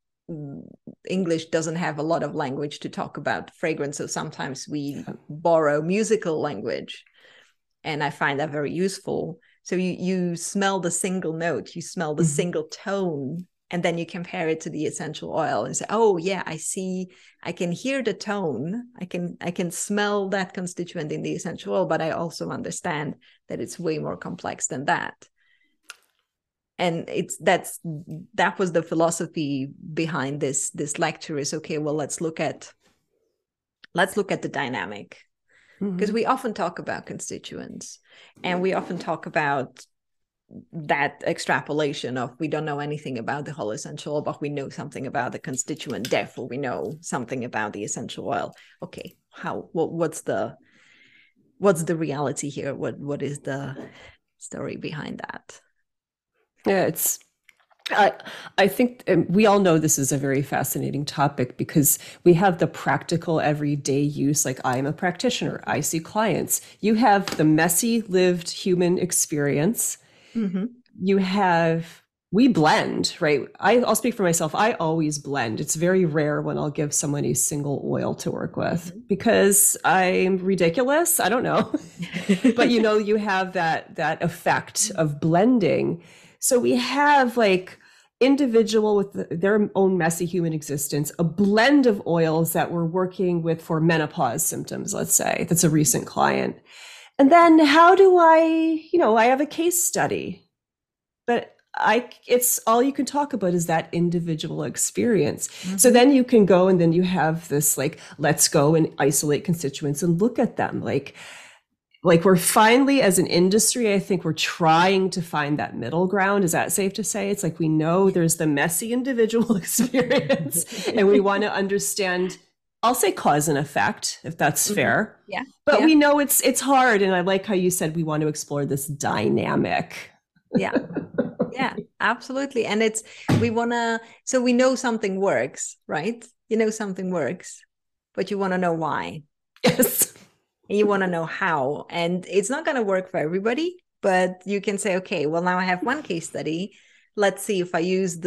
[SPEAKER 2] English doesn't have a lot of language to talk about fragrance, so sometimes we borrow musical language, and I find that very useful. So you smell the single note, you smell the single tone, and then you compare it to the essential oil and say, oh yeah, I can hear the tone, I can smell that constituent in the essential oil, but I also understand that it's way more complex than that. And that was the philosophy behind this lecture is, okay, well, let's look at the dynamic. Because we often talk about constituents, and we often talk about that extrapolation of, we don't know anything about the whole essential oil, but we know something about the constituent, therefore we know something about the essential oil. Okay, what's the reality here? What is the story behind that?
[SPEAKER 1] Yeah, I think we all know this is a very fascinating topic because we have the practical everyday use. Like, I'm a practitioner, I see clients. You have the messy lived human experience. You have we blend, right? I'll speak for myself. I always blend. It's very rare when I'll give someone a single oil to work with
[SPEAKER 2] Mhm.
[SPEAKER 1] because I'm ridiculous. I don't know. But you have that effect of blending. So we have like individual with their own messy human existence, a blend of oils that we're working with for menopause symptoms, let's say. That's a recent client. And then how do I have a case study, but it's all you can talk about is that individual experience. So
[SPEAKER 2] Mhm.
[SPEAKER 1] then you can go and then you have this like, let's go and isolate constituents and look at them. Like we're finally, as an industry, I think we're trying to find that middle ground. Is that safe to say? It's like we know there's the messy individual experience and we want to understand, I'll say cause and effect, if that's
[SPEAKER 2] Mhm.
[SPEAKER 1] fair.
[SPEAKER 2] Yeah.
[SPEAKER 1] But
[SPEAKER 2] Yeah.
[SPEAKER 1] we know it's hard. And I like how you said we want to explore this dynamic.
[SPEAKER 2] Yeah. Yeah, absolutely. And we want to, so we know something works, right? You know something works, but you want to know why.
[SPEAKER 1] Yes.
[SPEAKER 2] And you want to know how. And it's not going to work for everybody, but you can say, okay, well, now I have one case study. Let's see if I use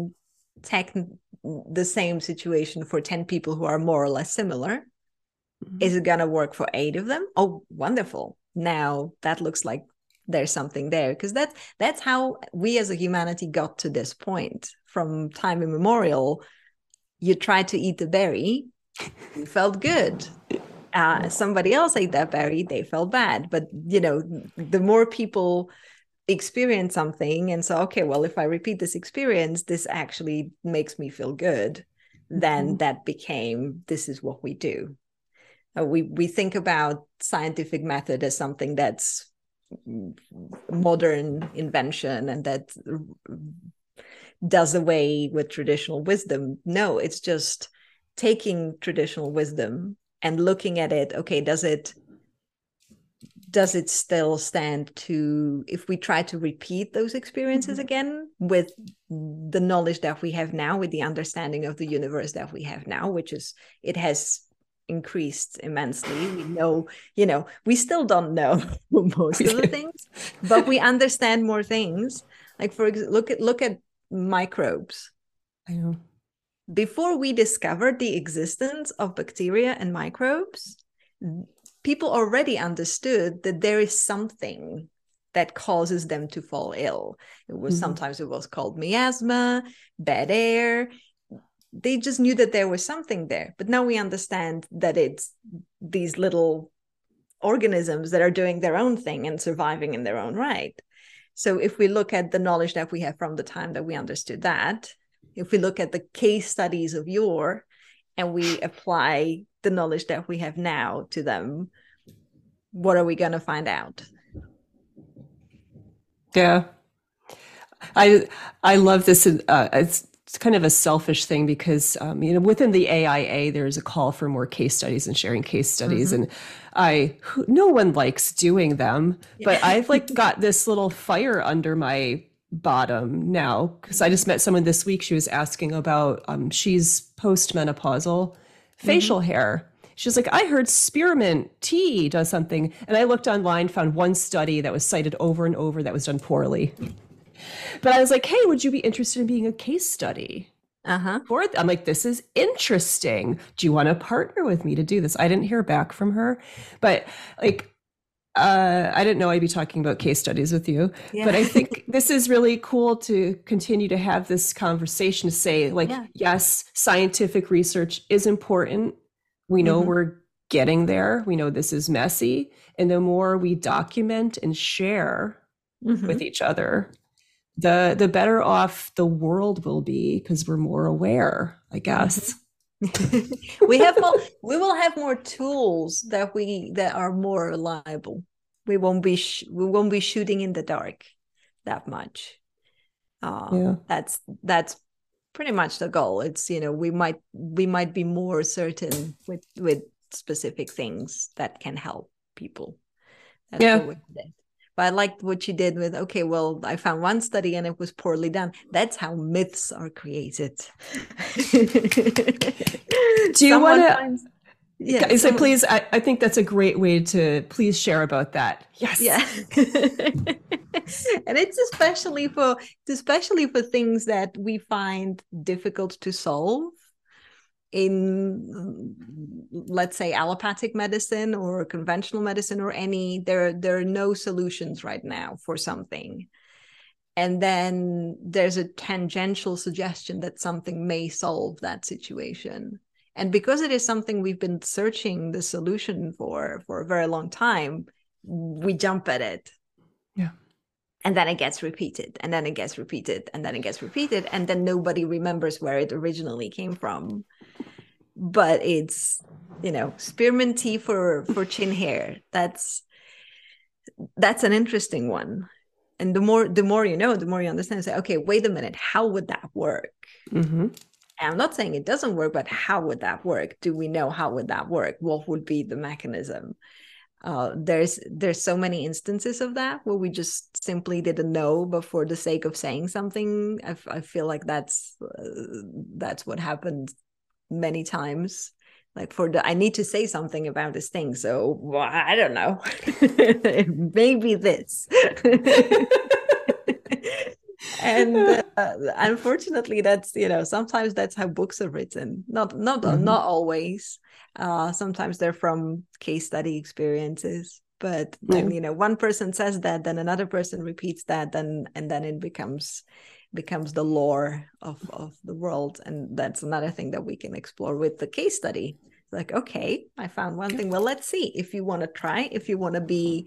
[SPEAKER 2] the same situation for 10 people who are more or less similar. Is it going to work for 8 of them? Oh, wonderful. Now that looks like there's something there, because that's how we as a humanity got to this point from time immemorial. You tried to eat the berry, you felt good. Somebody else ate that berry, they felt bad. But the more people experience something and so, okay, well, if I repeat this experience, this actually makes me feel good, then that became, this is what we do. We think about scientific method as something that's modern invention and that does away with traditional wisdom. No, it's just taking traditional wisdom and looking at it. Okay, does it still stand to, if we try to repeat those experiences again with the knowledge that we have now, with the understanding of the universe that we have now, which is, it has increased immensely. We know, we still don't know most of the things, but we understand more things. Like, for example, look at microbes.
[SPEAKER 1] I know.
[SPEAKER 2] Before we discovered the existence of bacteria and microbes, people already understood that there is something that causes them to fall ill. Sometimes it was called miasma, bad air. They just knew that there was something there. But now we understand that it's these little organisms that are doing their own thing and surviving in their own right. So if we look at the knowledge that we have from the time that we understood that, if we look at the case studies of yore and we apply the knowledge that we have now to them, what are we going to find out?
[SPEAKER 1] Yeah. I love this. It's kind of a selfish thing because within the AIA there's a call for more case studies and sharing case studies,
[SPEAKER 2] Mm-hmm.
[SPEAKER 1] and no one likes doing them, but I've like got this little fire under my bottom now because I just met someone this week. She was asking about she's postmenopausal
[SPEAKER 2] Mm-hmm.
[SPEAKER 1] facial hair. She's like, I heard spearmint tea does something. And I looked online, found one study that was cited over and over that was done poorly. But I was like, hey, would you be interested in being a case study?
[SPEAKER 2] Uh-huh.
[SPEAKER 1] I'm like, this is interesting. Do you want to partner with me to do this? I didn't hear back from her, but like, I didn't know I'd be talking about case studies with you, but
[SPEAKER 2] Yeah.
[SPEAKER 1] I think this is really cool to continue to have this conversation to say, like,
[SPEAKER 2] Yeah.
[SPEAKER 1] yes, scientific research is important. We know
[SPEAKER 2] Mm-hmm.
[SPEAKER 1] we're getting there. We know this is messy. And the more we document and share with
[SPEAKER 2] Mm-hmm.
[SPEAKER 1] each other, the better off the world will be because we're more aware, I guess.
[SPEAKER 2] We will have more tools that are more reliable. We won't be shooting in the dark that much.
[SPEAKER 1] Yeah.
[SPEAKER 2] That's pretty much the goal. It's, we might be more certain with specific things that can help people. That's
[SPEAKER 1] Yeah.
[SPEAKER 2] what we did. But I liked what you did with, okay, well, I found one study and it was poorly done. That's how myths are created.
[SPEAKER 1] Do you want
[SPEAKER 2] Someone
[SPEAKER 1] to
[SPEAKER 2] finds. Yeah,
[SPEAKER 1] So please, I think that's a great way to please share about that. Yes.
[SPEAKER 2] yeah. And it's especially for things that we find difficult to solve in, let's say, allopathic medicine or conventional medicine, or any, there are no solutions right now for something, and then there's a tangential suggestion that something may solve that situation. And because it is something we've been searching the solution for a very long time, we jump at it.
[SPEAKER 1] Yeah.
[SPEAKER 2] And then it gets repeated, and then it gets repeated, and then it gets repeated, and then nobody remembers where it originally came from. But it's, spearmint tea for chin hair. That's an interesting one. And the more you know, the more you understand. Say, okay, wait a minute, how would that work?
[SPEAKER 1] Mm-hmm.
[SPEAKER 2] I'm not saying it doesn't work, but how would that work? Do we know how would that work? What would be the mechanism? There's so many instances of that where we just simply didn't know, but for the sake of saying something, I feel like that's what happened many times. Like I need to say something about this thing, so I don't know, maybe this. And unfortunately, that's, sometimes that's how books are written. Not always. Sometimes they're from case study experiences, but then, one person says that, then another person repeats that, and then it becomes the lore of the world. And that's another thing that we can explore with the case study. Like, okay, I found one thing. Well, let's see. If you want to try, if you want to be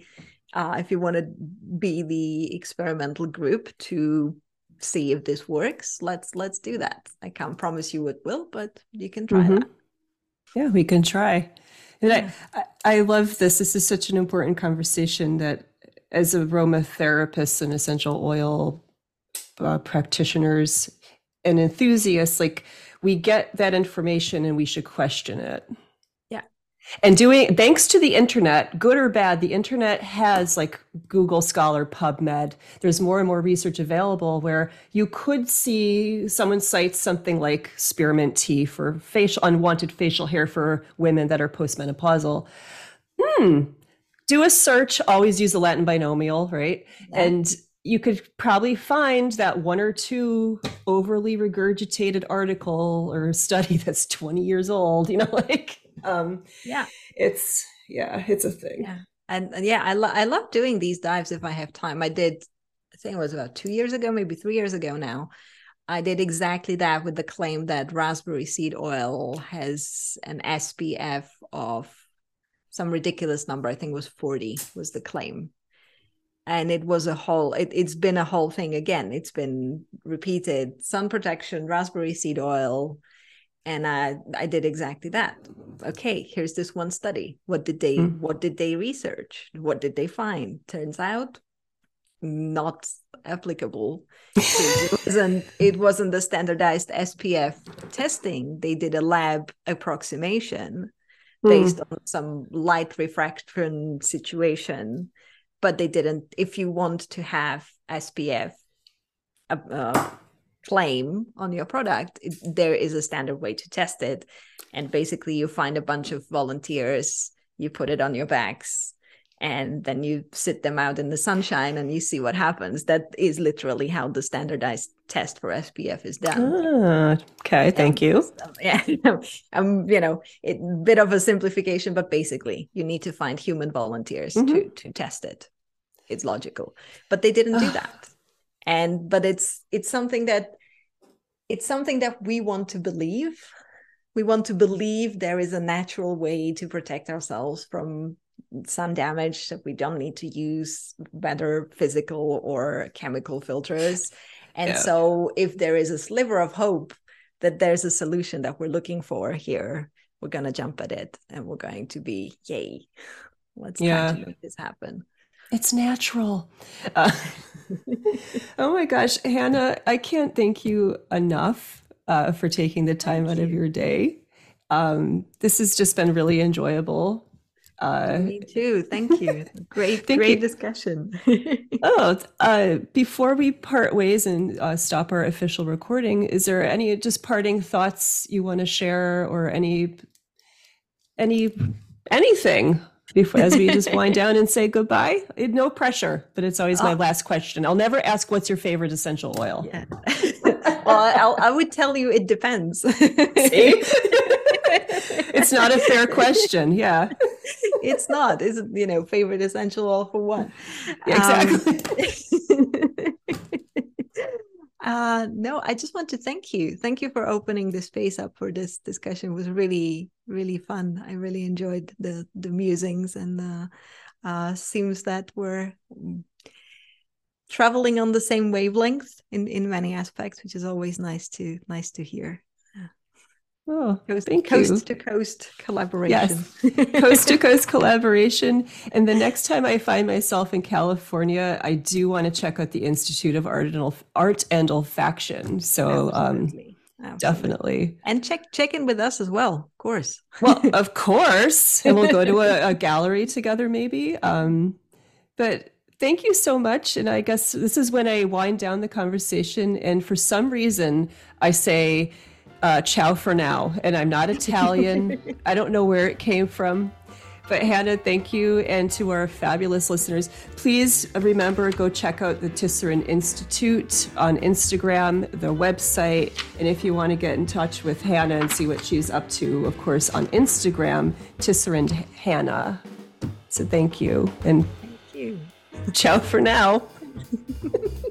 [SPEAKER 2] the experimental group to see if this works, let's do that. I can't promise you it will, but you can try that.
[SPEAKER 1] Yeah, we can try. And yeah. I love this. This is such an important conversation that, as aromatherapists and essential oil practitioners and enthusiasts, like, we get that information and we should question it.
[SPEAKER 2] Yeah.
[SPEAKER 1] And thanks to the internet, good or bad, the internet has, like, Google Scholar, PubMed. There's more and more research available where you could see someone cites something like spearmint tea for unwanted facial hair for women that are postmenopausal. Do a search, always use the Latin binomial, right? Yeah. And you could probably find that one or two overly regurgitated article or study that's 20 years old,
[SPEAKER 2] yeah,
[SPEAKER 1] it's a thing.
[SPEAKER 2] Yeah. And yeah, I love doing these dives if I have time. I think it was about 2 years ago, maybe 3 years ago now. I did exactly that with the claim that raspberry seed oil has an SPF of some ridiculous number. I think it was 40 was the claim. And it was it's been a whole thing again. It's been repeated: sun protection, raspberry seed oil. And I did exactly that. Okay, here's this one study. What did they research? What did they find? Turns out not applicable. It wasn't the standardized SPF testing. They did a lab approximation based on some light refraction situation, but they didn't. If you want to have SPF claim on your product, there is a standard way to test it. And basically you find a bunch of volunteers, you put it on your backs, and then you sit them out in the sunshine and you see what happens. That is literally how the standardized test for SPF is done.
[SPEAKER 1] Okay, thank you.
[SPEAKER 2] Yeah, a bit of a simplification, but basically you need to find human volunteers to test it. It's logical, but they didn't do that. But it's something that we want to believe. We want to believe there is a natural way to protect ourselves from sun damage, that we don't need to use better physical or chemical filters. And so if there is a sliver of hope that there's a solution that we're looking for here, we're going to jump at it and we're going to be, yay, let's try to make this happen.
[SPEAKER 1] It's natural. Oh my gosh, Hannah, I can't thank you enough for taking the time out of your day. This has just been really enjoyable.
[SPEAKER 2] Me too. Thank you. Great discussion.
[SPEAKER 1] Before we part ways and stop our official recording, is there any just parting thoughts you want to share, or any anything before, as we just wind down and say goodbye? No pressure, but it's always my last question. I'll never ask what's your favorite essential oil.
[SPEAKER 2] Yeah. Well, I would tell you it depends.
[SPEAKER 1] See? It's not a fair question. Yeah.
[SPEAKER 2] It's not. It's, favorite essential oil for what?
[SPEAKER 1] Exactly.
[SPEAKER 2] No, I just want to thank you. Thank you for opening the space up for this discussion. It was really, really fun. I really enjoyed the musings, and seems that we're traveling on the same wavelength in many aspects, which is always nice to hear.
[SPEAKER 1] Oh,
[SPEAKER 2] coast to coast collaboration.
[SPEAKER 1] Yes, coast to coast collaboration. And the next time I find myself in California, I do want to check out the Institute of Art and Olfaction. So Absolutely. Definitely.
[SPEAKER 2] And check in with us as well, of course.
[SPEAKER 1] Well, of course. And we'll go to a gallery together maybe. But thank you so much. And I guess this is when I wind down the conversation. And for some reason, I say, ciao for now. And I'm not Italian. I don't know where it came from. But Hannah, thank you. And to our fabulous listeners, please remember, go check out the Tisserand Institute on Instagram, their website. And if you want to get in touch with Hannah and see what she's up to, of course, on Instagram, Tisserand Hannah. So thank you. And
[SPEAKER 2] thank you.
[SPEAKER 1] Ciao for now.